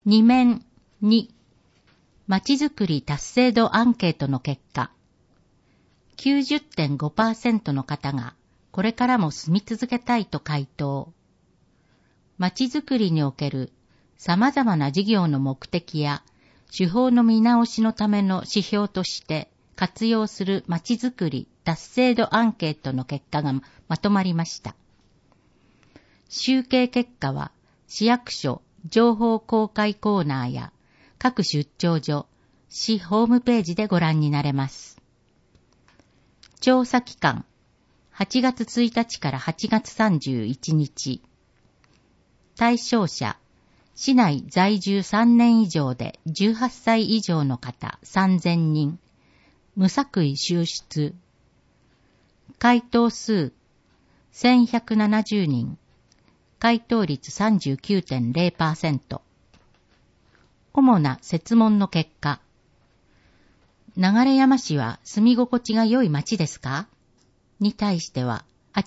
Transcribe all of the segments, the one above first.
2面2、まちづくり達成度アンケートの結果、90.5% の方がこれからも住み続けたいと回答。まちづくりにおける様々な事業の目的や手法の見直しのための指標として活用するまちづくり達成度アンケートの結果がまとまりました。集計結果は市役所情報公開コーナーや各出張所、市ホームページでご覧になれます。調査期間、8月1日から8月31日。対象者、市内在住3年以上で18歳以上の方3000人。無作為抽出。回答数、1170人。回答率 39.0%。主な設問の結果。流山市は住み心地が良い町ですか？に対しては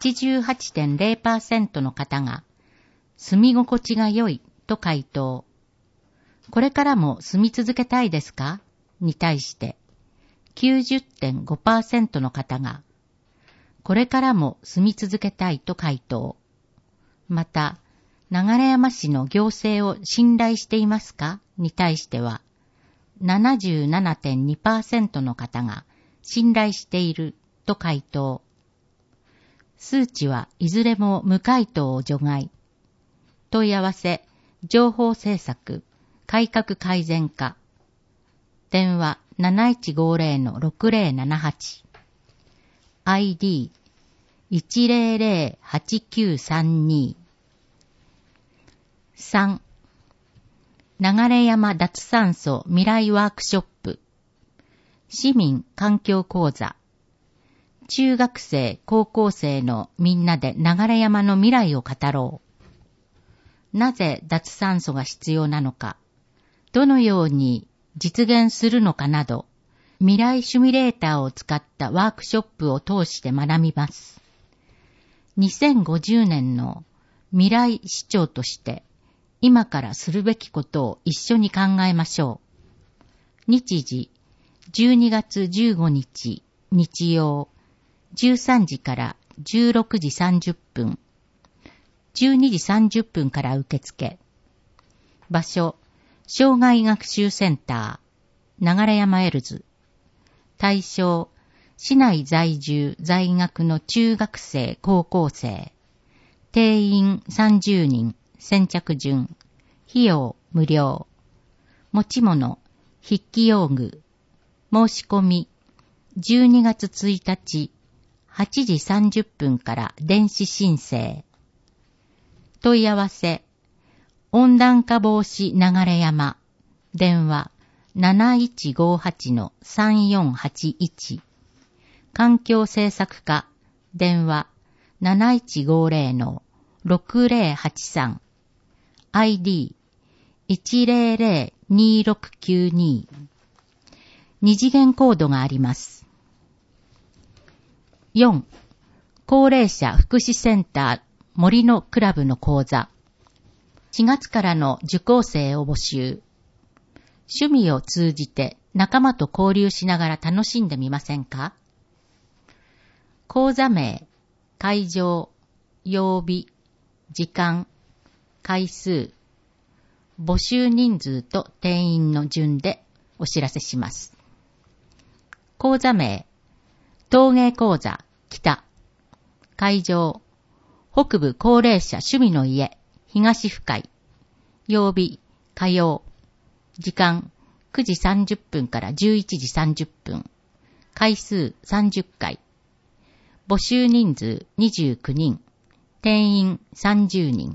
88.0% の方が住み心地が良いと回答。これからも住み続けたいですか？に対して 90.5% の方がこれからも住み続けたいと回答。また、流山市の行政を信頼していますか？に対しては 77.2% の方が信頼していると回答。数値はいずれも無回答を除外。問い合わせ、情報政策、改革改善課。電話 7150-6078。ID 1008932。3. 流山脱炭素未来ワークショップ。市民環境講座。中学生、高校生のみんなで流山の未来を語ろう。なぜ脱炭素が必要なのか、どのように実現するのかなど、未来シミュレーターを使ったワークショップを通して学びます。2050年の未来市長として、今からするべきことを一緒に考えましょう。日時、12月15日、日曜、13時から16時30分、12時30分から受付。場所、障害学習センター、流山エルズ。対象、市内在住在学の中学生、高校生。定員30人、先着順。費用無料。持ち物、筆記用具。申し込み、12月1日、8時30分から電子申請。問い合わせ、温暖化防止流山。電話、7158-3481。環境政策課。電話、7150-6083。ID、1002692。二次元コードがあります。4. 高齢者福祉センター森のクラブの講座。4月からの受講生を募集。趣味を通じて仲間と交流しながら楽しんでみませんか？講座名、会場、曜日、時間、回数、募集人数と定員の順でお知らせします。講座名、陶芸講座、北。会場、北部高齢者趣味の家、東府会。曜日、火曜。時間、9時30分から11時30分。回数30回。募集人数29人。定員30人。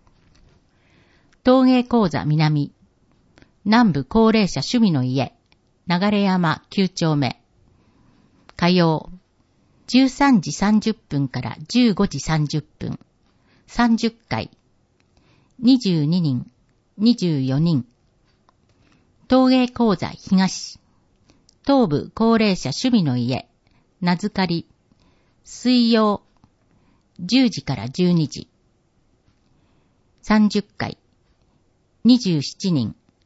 陶芸講座南。南部高齢者趣味の家。流山9丁目。火曜。13時30分から15時30分。30回。22人。24人。陶芸講座東。東部高齢者趣味の家。名づかり。水曜。10時から12時。30回。27人。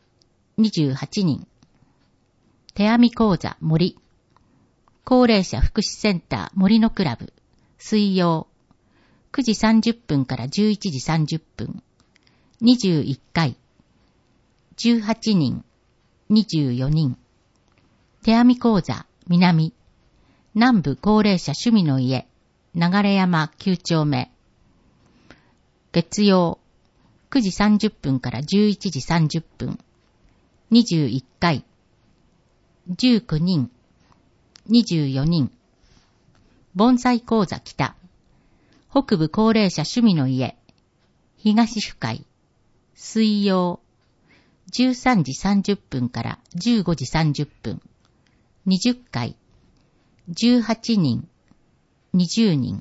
28人。手編み講座森。高齢者福祉センター森のクラブ。水曜。9時30分から11時30分。21回。18人。24人。手編み講座南。南部高齢者趣味の家。流山9丁目。月曜。9時30分から11時30分。21回。19人。24人。盆栽講座北。北部高齢者趣味の家。東府会。水曜。13時30分から15時30分。20回。18人。20人。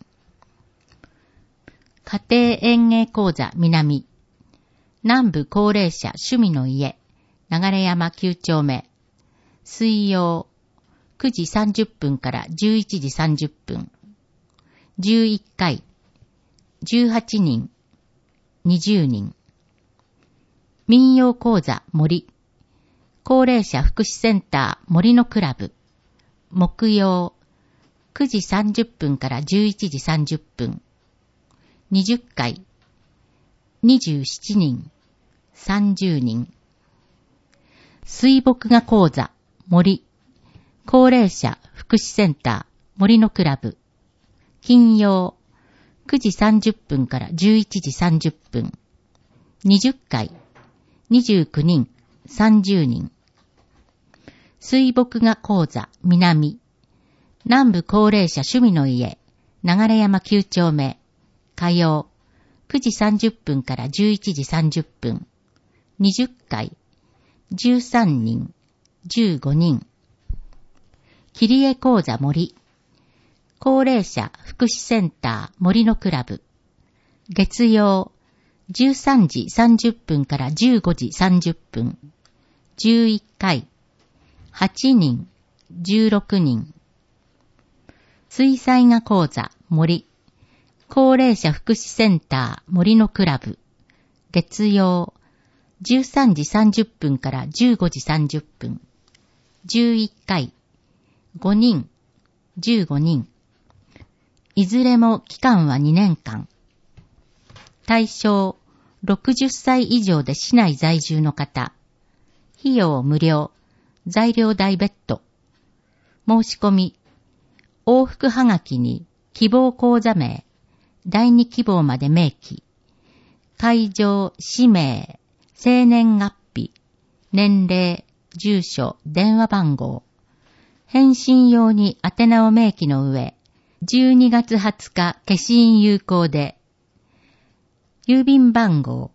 家庭園芸講座南。南部高齢者趣味の家。流山9丁目。水曜。9時30分から11時30分。11回。18人。20人。民謡講座森。高齢者福祉センター森のクラブ。木曜。9時30分から11時30分。20回。27人。30人。水墨画講座森。高齢者福祉センター森のクラブ。金曜。9時30分から11時30分。20回。29人。30人。水墨画講座南。南部高齢者趣味の家。流山9丁目。火曜。9時30分から11時30分。20回。13人。15人。切り絵講座森。高齢者福祉センター森のクラブ。月曜。13時30分から15時30分。11回。8人。16人。水彩画講座森。高齢者福祉センター森のクラブ。月曜。13時30分から15時30分。11回。5人。15人。いずれも期間は2年間。対象、60歳以上で市内在住の方。費用無料。材料代別途。申し込み。往復はがきに希望講座名。第2希望まで明記。会場、氏名、生年月日、年齢、住所、電話番号。返信用に宛名を明記の上、12月20日消印有効で、郵便番号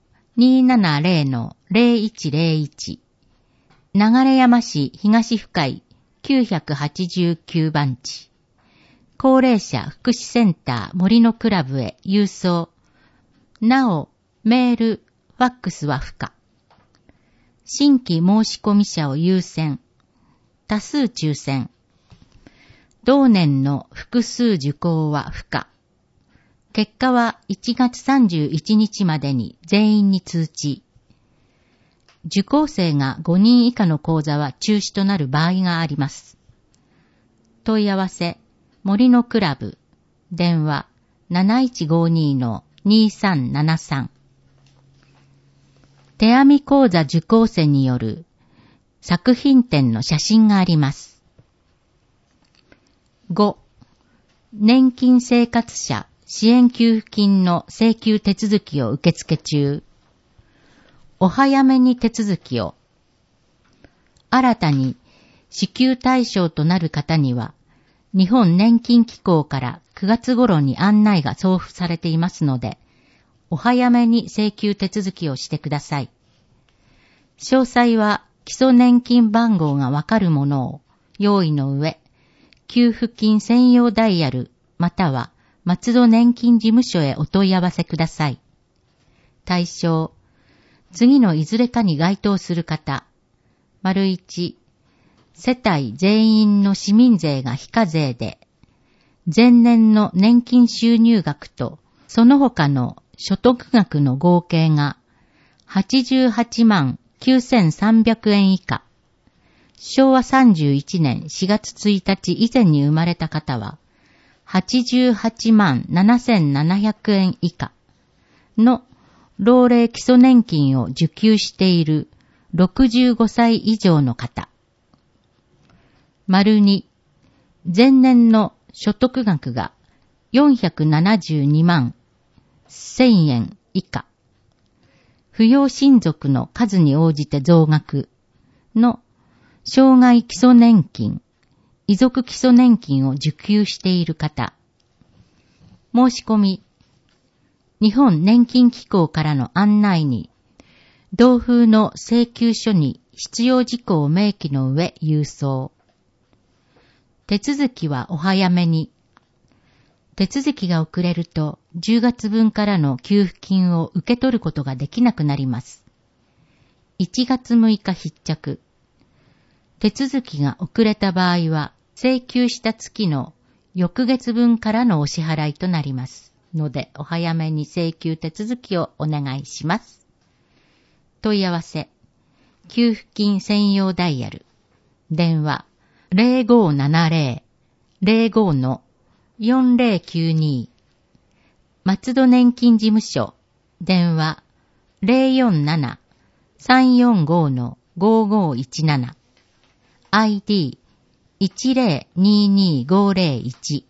270-0101 流山市東府会989番地高齢者福祉センター森のクラブへ郵送。なお、メール、ファックスは不可。新規申し込み者を優先。多数抽選。同年の複数受講は不可。結果は1月31日までに全員に通知。受講生が5人以下の講座は中止となる場合があります。問い合わせ、森のクラブ、電話 7152-2373。手編み講座受講生による作品展の写真があります。5. 年金生活者支援給付金の請求手続きを受付中。お早めに手続きを。新たに支給対象となる方には、日本年金機構から9月頃に案内が送付されていますので、お早めに請求手続きをしてください。詳細は基礎年金番号がわかるものを用意の上、給付金専用ダイヤルまたは松戸年金事務所へお問い合わせください。対象、次のいずれかに該当する方、1、世帯全員の市民税が非課税で、前年の年金収入額とその他の所得額の合計が88万 9300円以下。昭和31年4月1日以前に生まれた方は、88万7700円以下の老齢基礎年金を受給している65歳以上の方。丸2、前年の所得額が472万1000円以下。扶養親族の数に応じて増額の生涯基礎年金、遺族基礎年金を受給している方。申し込み、日本年金機構からの案内に、同封の請求書に必要事項を明記の上郵送。手続きはお早めに。手続きが遅れると10月分からの給付金を受け取ることができなくなります。1月6日必着。手続きが遅れた場合は請求した月の翌月分からのお支払いとなりますので、お早めに請求手続きをお願いします。問い合わせ、給付金専用ダイヤル、電話 0570-05-4092 松戸年金事務所、電話 047-345-5517 ID1022501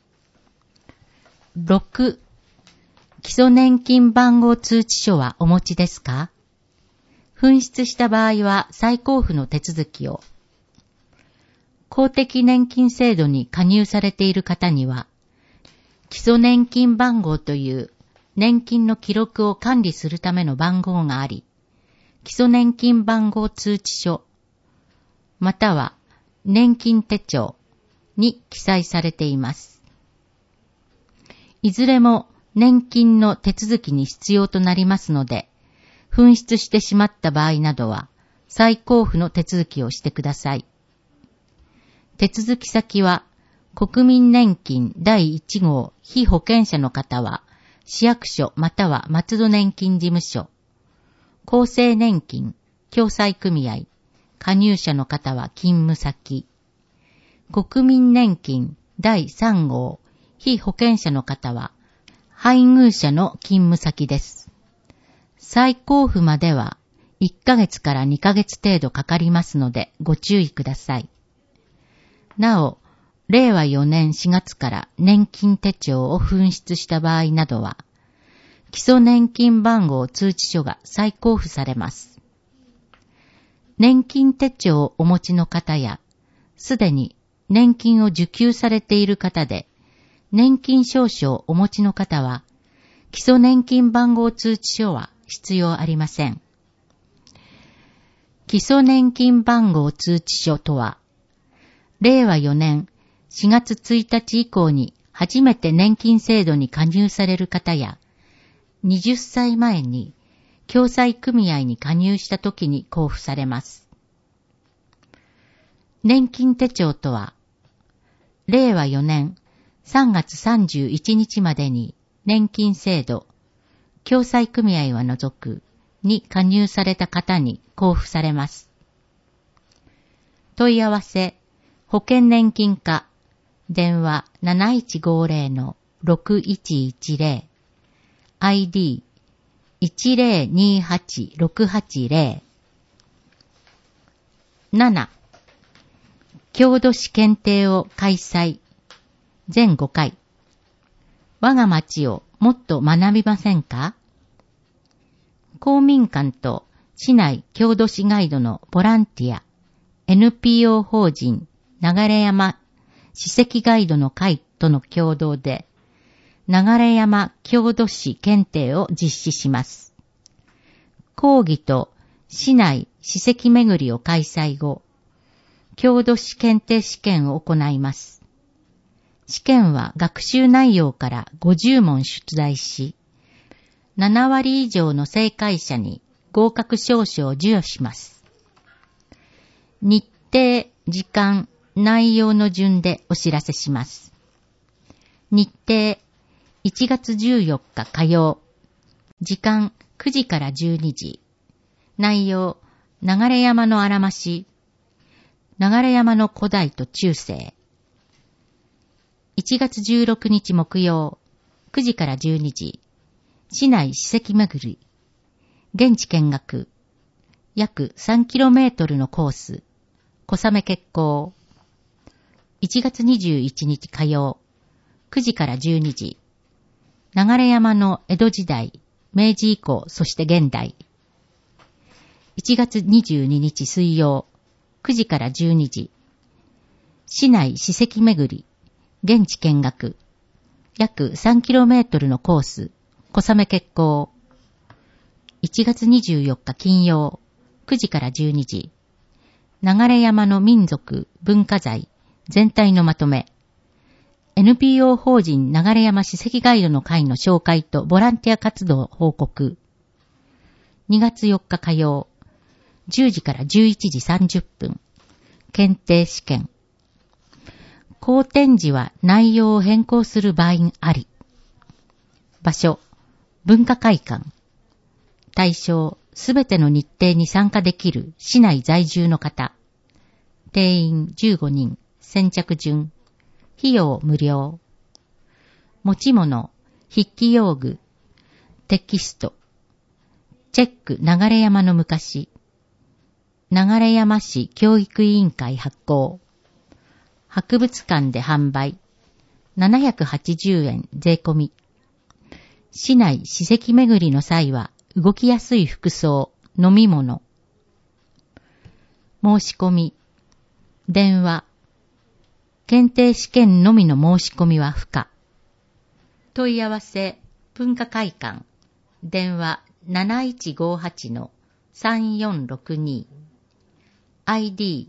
6. 基礎年金番号通知書はお持ちですか？紛失した場合は再交付の手続きを。公的年金制度に加入されている方には、基礎年金番号という年金の記録を管理するための番号があり、基礎年金番号通知書、または年金手帳に記載されています。いずれも年金の手続きに必要となりますので、紛失してしまった場合などは再交付の手続きをしてください。手続き先は国民年金第1号被保険者の方は市役所または松戸年金事務所、厚生年金共済組合加入者の方は勤務先、国民年金第3号被保険者の方は配偶者の勤務先です。再交付までは1ヶ月から2ヶ月程度かかりますのでご注意ください。なお、令和4年4月から年金手帳を紛失した場合などは、基礎年金番号通知書が再交付されます。年金手帳をお持ちの方や、すでに年金を受給されている方で、年金証書をお持ちの方は、基礎年金番号通知書は必要ありません。基礎年金番号通知書とは、令和4年4月1日以降に初めて年金制度に加入される方や、20歳前に共済組合に加入した時に交付されます。年金手帳とは、令和4年3月31日までに年金制度、共済組合は除くに加入された方に交付されます。問い合わせ、保険年金課、電話 7150-6110 ID1028680 7. 郷土史検定を開催。全5回。我が町をもっと学びませんか？公民館と市内郷土史ガイドのボランティア、NPO 法人流山史跡ガイドの会との共同で、流山郷土史検定を実施します。講義と市内史跡巡りを開催後、郷土史検定試験を行います。試験は学習内容から50問出題し、7割以上の正解者に合格証書を授与します。日程、時間、内容の順でお知らせします。日程、1月14日火曜。時間9時から12時。内容、 流山の荒増、流山の古代と中世。1月16日木曜、9時から12時、市内史跡巡り、現地見学、約 3km のコース、小雨決行。1月21日火曜、9時から12時、流山の江戸時代、明治以降、そして現代。1月22日水曜、9時から12時、市内史跡巡り、現地見学、約 3km のコース、小雨決行。1月24日金曜、9時から12時、流山の民族文化財全体のまとめ、NPO 法人流山史跡ガイドの会の紹介とボランティア活動報告。2月4日火曜、10時から11時30分、検定試験。後展時は内容を変更する場合あり。場所、文化会館。対象、すべての日程に参加できる市内在住の方。定員15人、先着順。費用無料。持ち物、筆記用具、テキスト。チェック流山の昔。流山市教育委員会発行。博物館で販売。780円税込み。市内史跡巡りの際は動きやすい服装、飲み物。申し込み。電話。検定試験のみの申し込みは不可。問い合わせ、文化会館。電話 7158-3462。ID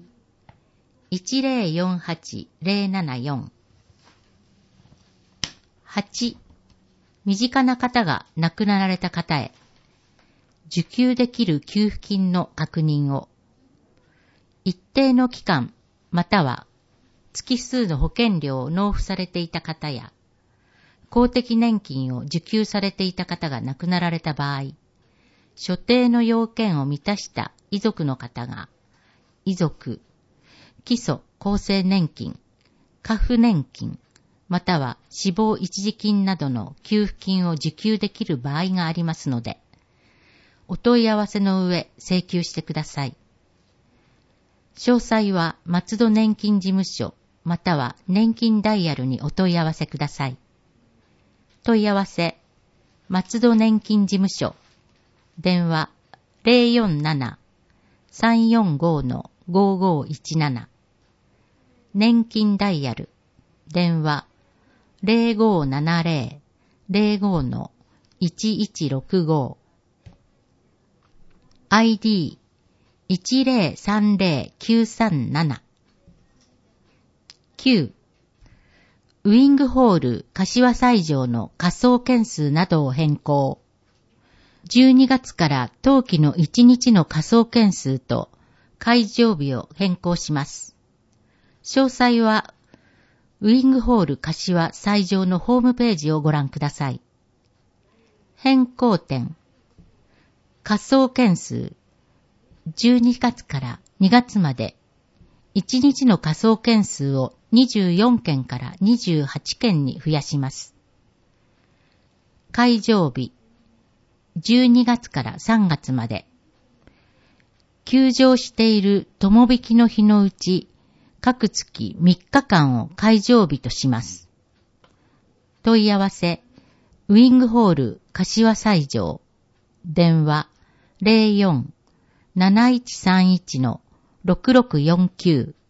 1048074。8. 身近な方が亡くなられた方へ受給できる給付金の確認を。一定の期間または月数の保険料を納付されていた方や公的年金を受給されていた方が亡くなられた場合、所定の要件を満たした遺族の方が遺族、基礎厚生年金、家父年金、または死亡一時金などの給付金を受給できる場合がありますので、お問い合わせの上請求してください。詳細は松戸年金事務所または年金ダイヤルにお問い合わせください。問い合わせ、松戸年金事務所、電話 047-345-5517。年金ダイヤル、電話 0570-05-1165。ID 1030937。9. ウィングホール柏斎場の仮装件数などを変更。12月から当期の1日の仮装件数と開場日を変更します。詳細はウィングホール柏斎場のホームページをご覧ください。変更点。仮装件数。12月から2月まで1日の仮装件数を24件から28件に増やします。開場日。12月から3月まで。休場している友引きの日のうち、各月3日間を開場日とします。問い合わせ、ウィングホール柏斎場。電話 04-7131-6649。